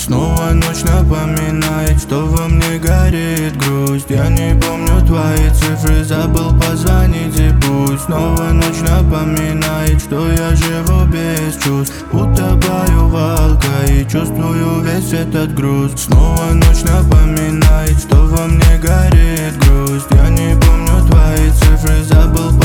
Снова ночь напоминает, что во мне горит грусть. Я не помню твои цифры, забыл позвонить и пусть. Снова ночь напоминает, что я живу без чувств. Утопаю в алко и чувствую весь этот груз. Снова ночь напоминает, что во мне горит грусть. Я не помню твои цифры, забыл